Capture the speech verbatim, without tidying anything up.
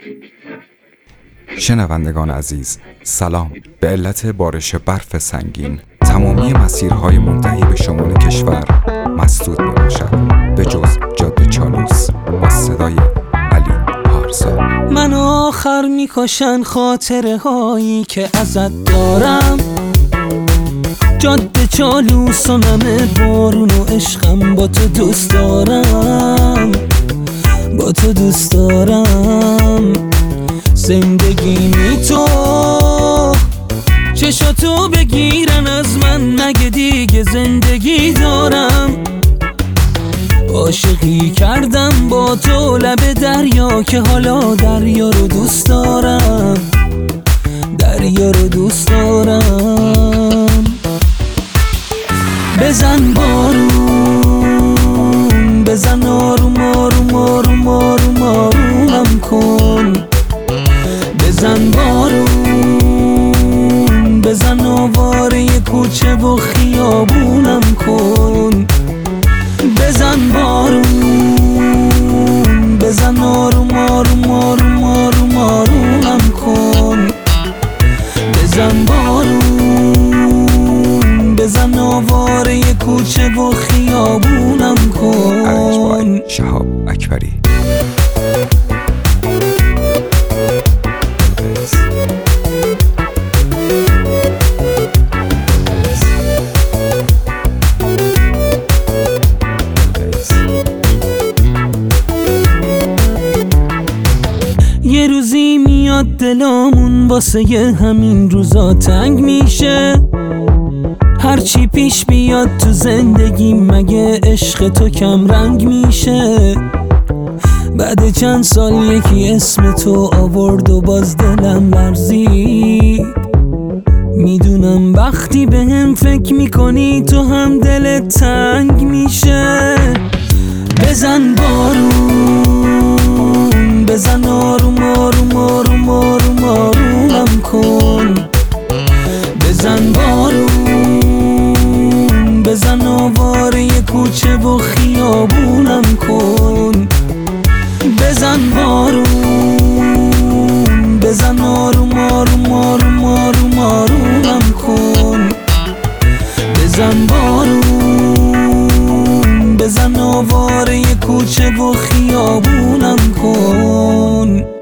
شنوندگان عزیز، سلام. به علت بارش برف سنگین تمامی مسیرهای منتهی به شمال کشور مسدود می باشد به جز جاده چالوس با صدای علی پارسا. من آخر می کشن خاطره هایی که ازت دارم، جاده چالوس و نمه بارون و عشقم، با تو دوست دارم، با تو دوست دارم. زندگی می تو چشاتو بگیرن از من، مگه دیگه زندگی دارم؟ عاشقی کردم با تو لب دریا که حالا دریا رو دوست دارم، دریا رو دوست دارم. بزن بارون، بزن آروم آروم آروم آروم آرومم کن. بزن بارون، بزن آواره کوچه و خیابونم کن. بزن بارون، بزن آروم آروم آروم آروم آرومم کن. بزن بارون، بزن آواره کوچه و خیابونم کن. شهاب اکبری. یه روزی میاد دلامون واسه یه همین روزا تنگ میشه، هرچی پیش بیاد تو زندگی مگه عشق تو کم رنگ میشه. بعد چند سال یکی اسم تو آورد و باز دلم لرزید. میدونم وقتی به هم فکر میکنی تو هم دلت تنگ میشه. بزن بارون، بزن آروم آروم آروم آروم آرومم کن. بزن بارون، بزن آواره کوچه و خیابونم کن. بزن بارون، بزن آروم آروم آروم آروم آرومم کن. بزن بارون، بزن آواره کوچه و خیابونم کن.